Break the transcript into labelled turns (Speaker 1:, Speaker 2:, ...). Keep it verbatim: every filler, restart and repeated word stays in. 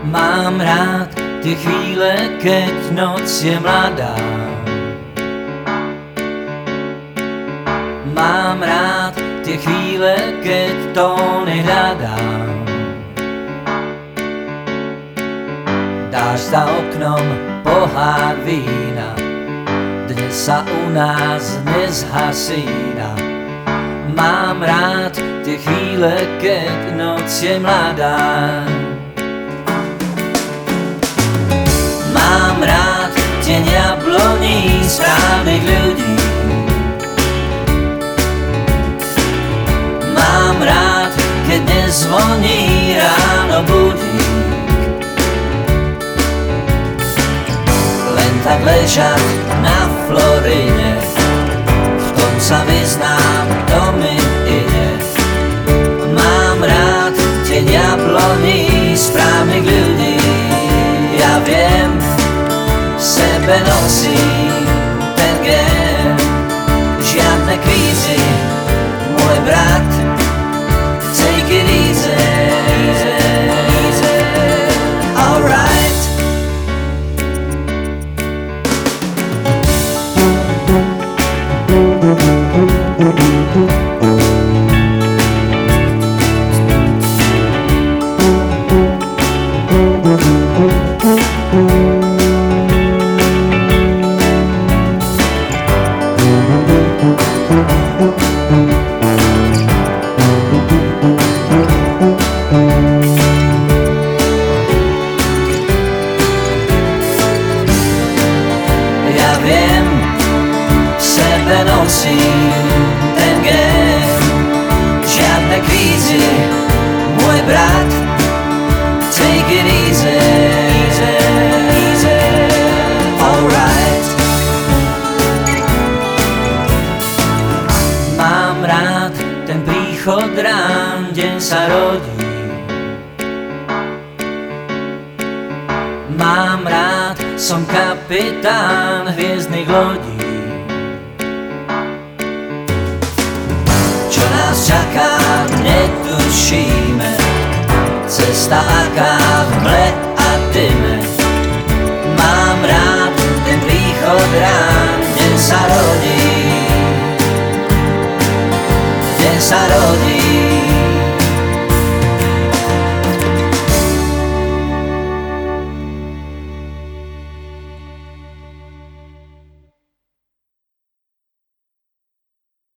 Speaker 1: Mám rád tie chvíle, keď noc je mladá. Mám rád tie chvíle, keď tóny hľadám. Dáš za oknom pohár vína, dnes sa u nás nezhasína. Mám rád tie chvíle, keď noc je mladá. Mám rád deň jabloní správnych ľudí. Mám rád, keď nezvoní ráno budík. Len tak ležať na Floride, v tom sa vyznám, to mi ide. Mám rád deň jabloní správnych ľudí. Ja viem, v sebe nosím ten gen, žiadne krízy, môj brat, take it easy, easy, alright. Nosím ten gen, žiadne krízy, môj brat, take it easy, easy, easy, alright. Mám rád ten príchod rán, deň sa rodí. Mám rád, som kapitán hviezdnych lodí. Čo nás čaká, netušíme, cesta aká v mle a dyme. Mám rád ten príchod rán, deň sa rodí.